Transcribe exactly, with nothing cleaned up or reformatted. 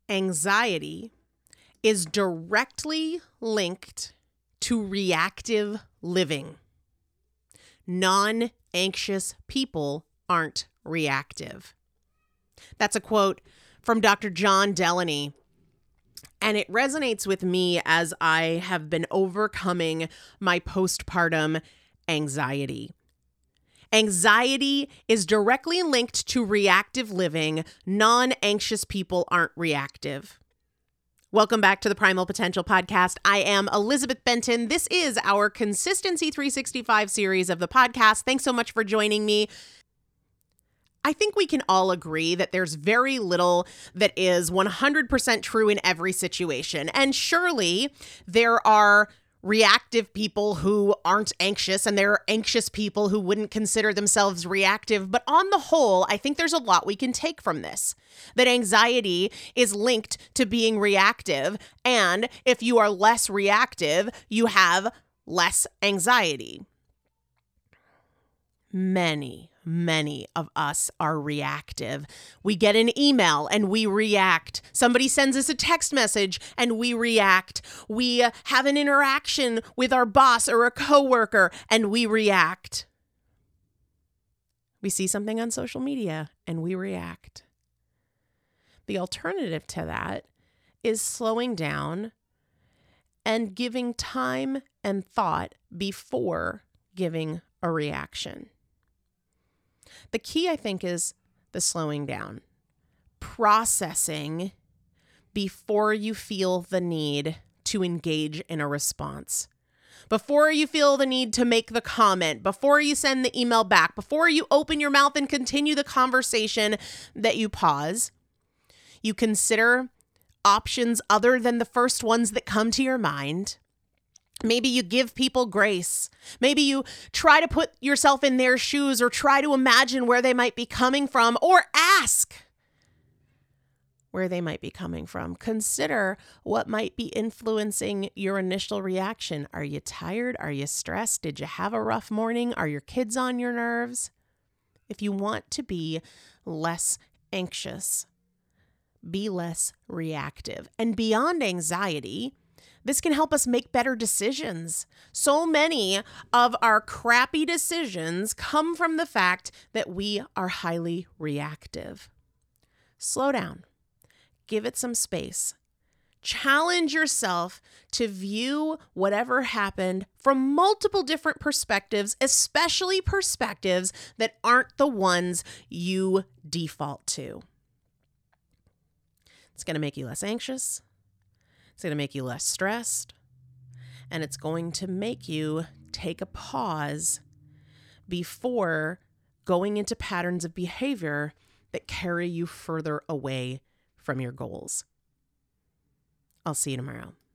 Anxiety is directly linked to reactive living. Non-anxious people aren't reactive. That's a quote from Doctor John Delaney, and it resonates with me as I have been overcoming my postpartum anxiety. Anxiety is directly linked to reactive living. Non-anxious people aren't reactive. Welcome back to the Primal Potential Podcast. I am Elizabeth Benton. This is our Consistency three sixty-five series of the podcast. Thanks so much for joining me. I think we can all agree that there's very little that is one hundred percent true in every situation. And surely there are reactive people who aren't anxious, and there are anxious people who wouldn't consider themselves reactive. But on the whole, I think there's a lot we can take from this. That anxiety is linked to being reactive. And if you are less reactive, you have less anxiety. Many Many of us are reactive. We get an email and we react. Somebody sends us a text message and we react. We have an interaction with our boss or a coworker and we react. We see something on social media and we react. The alternative to that is slowing down and giving time and thought before giving a reaction. The key, I think, is the slowing down, processing before you feel the need to engage in a response, before you feel the need to make the comment, before you send the email back, before you open your mouth and continue the conversation, that you pause. You consider options other than the first ones that come to your mind. Maybe you give people grace. Maybe you try to put yourself in their shoes or try to imagine where they might be coming from, or ask where they might be coming from. Consider what might be influencing your initial reaction. Are you tired? Are you stressed? Did you have a rough morning? Are your kids on your nerves? If you want to be less anxious, be less reactive. And beyond anxiety, this can help us make better decisions. So many of our crappy decisions come from the fact that we are highly reactive. Slow down. Give it some space. Challenge yourself to view whatever happened from multiple different perspectives, especially perspectives that aren't the ones you default to. It's going to make you less anxious. It's going to make you less stressed, and it's going to make you take a pause before going into patterns of behavior that carry you further away from your goals. I'll see you tomorrow.